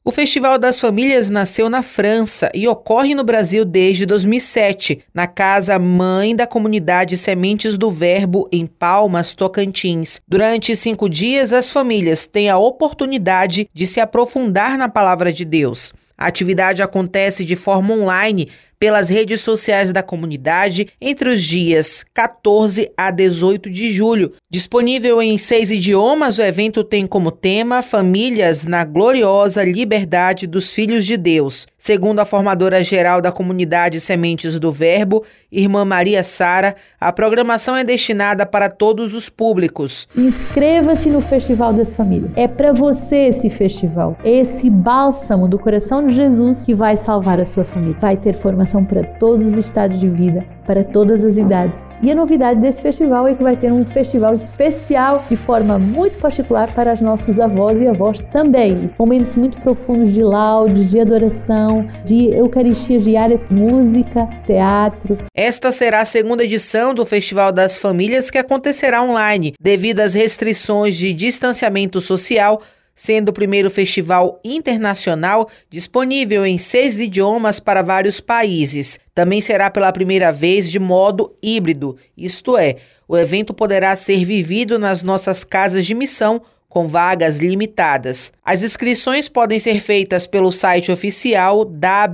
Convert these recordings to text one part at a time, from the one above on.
O Festival das Famílias nasceu na França e ocorre no Brasil desde 2007, na Casa Mãe da Comunidade Sementes do Verbo, em Palmas, Tocantins. Durante 5 dias, as famílias têm a oportunidade de se aprofundar na Palavra de Deus. A atividade acontece de forma online pelas redes sociais da comunidade entre os dias 14 a 18 de julho. Disponível em 6 idiomas, o evento tem como tema Famílias na Gloriosa Liberdade dos Filhos de Deus. Segundo a formadora geral da comunidade Sementes do Verbo, irmã Maria Sara, a programação é destinada para todos os públicos. Inscreva-se no Festival das Famílias. É para você esse festival, esse bálsamo do coração de Jesus que vai salvar a sua família. Vai ter formação para todos os estados de vida, para todas as idades. E a novidade desse festival é que vai ter um festival especial de forma muito particular para os nossos avós e avós também. Momentos muito profundos de laude, de adoração, de eucaristias diárias, música, teatro. Esta será a segunda edição do Festival das Famílias, que acontecerá online, devido às restrições de distanciamento social, sendo o primeiro festival internacional disponível em 6 idiomas para vários países. Também será pela primeira vez de modo híbrido, isto é, o evento poderá ser vivido nas nossas casas de missão, com vagas limitadas. As inscrições podem ser feitas pelo site oficial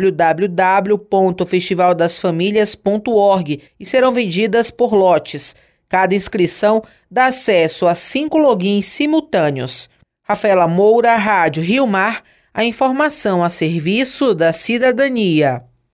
www.festivaldasfamilias.org e serão vendidas por lotes. Cada inscrição dá acesso a 5 logins simultâneos. Rafaela Moura, Rádio Rio Mar, a informação a serviço da cidadania.